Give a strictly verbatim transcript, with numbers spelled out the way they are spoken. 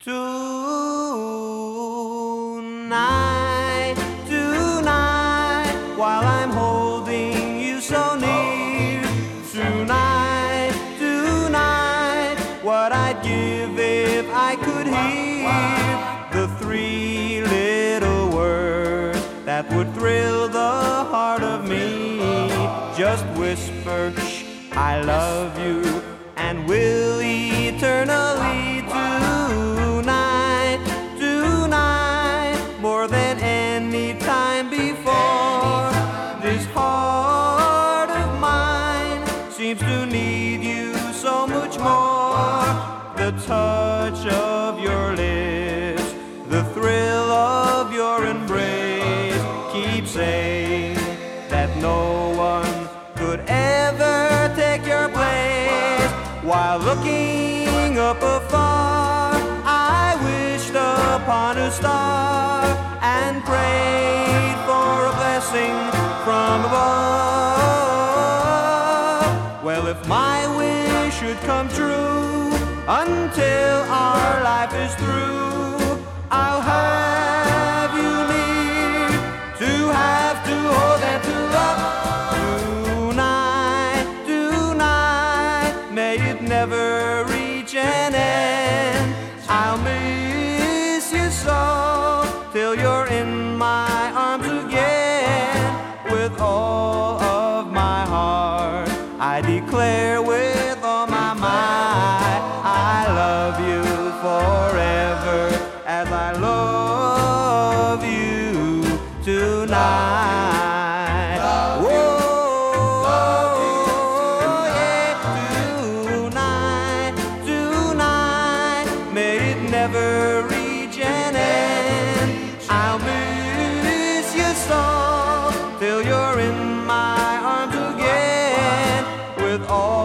Tonight, tonight, while I'm holding you so near. Tonight, tonight, what I'd give if I could hear the three little words that would thrill the heart of me. Just whisper, shh, I love you, and will eternally. Tonight, tonight, more than any time before, this heart of mine seems to need you so much more. The touch of your lips, the thrill of your embrace, keep saying that no one could ever take your place. While looking up afar, I wished upon a star and prayed for a blessing from above. Well, if my wish should come true, until our life is through, I'll have you near, to have, to hold, and to love. Tonight, tonight, may it never reach an end. I'll miss you so till you're in my arms again. With all of my heart, I declare with all my might, I love you forever as I love you tonight. Whoa, yeah, tonight, tonight, may it never reach an end. I'll miss you so till you're in my arms again. With all